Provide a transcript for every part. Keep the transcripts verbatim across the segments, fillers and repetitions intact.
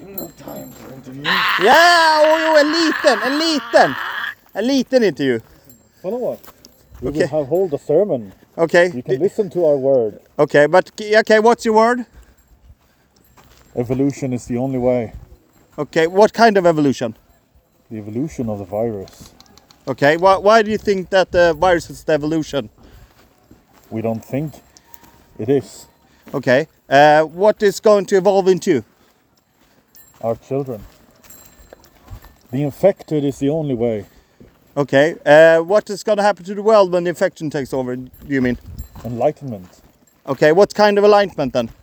No time for interview. Ja, oj, oj, en liten, en liten. En liten intervju. Follow what? We Okay. will have hold a sermon. Okay. You can listen to our word. Okay, but okay, what's your word? Evolution is the only way. Okay, what kind of evolution? The evolution of the virus. Okay, why, why do you think that the virus is the evolution? We don't think it is. Okay, uh, what is going to evolve into? Our children. The infected is the only way. Okay, uh, what is going to happen to the world when the infection takes over, do you mean? Enlightenment. Okay, what kind of alignment then?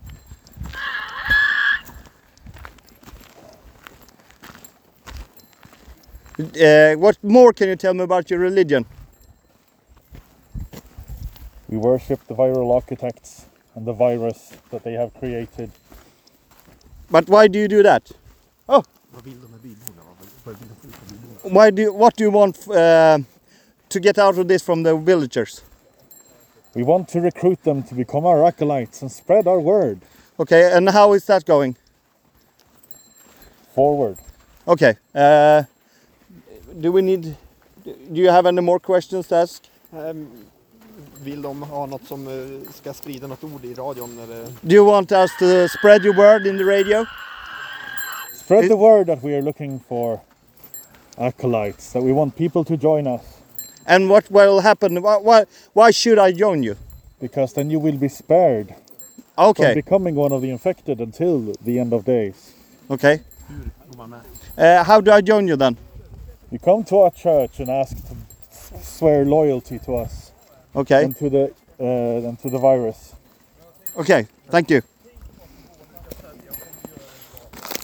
Uh, what more can you tell me about your religion? We worship the viral architects and the virus that they have created. But why do you do that? Oh, why do you, what do you want uh, to get out of this from the villagers? We want to recruit them to become our acolytes and spread our word Okay, and how is that going? forward. Okay, uh, do we need, do you have any more questions to ask? Um, vill de ha något som uh, ska sprida något ord i radion? Eller? Do you want us to spread your word in the radio? Spread It- the word that we are looking for acolytes, that we want people to join us, And what will happen? Why, why, why should I join you? because then you will be spared from Okay, becoming one of the infected until the end of days. okay. Uh, how do I join you then? You come to our church and ask to swear loyalty to us Okay, and to the uh, and to the virus. okay, thank you.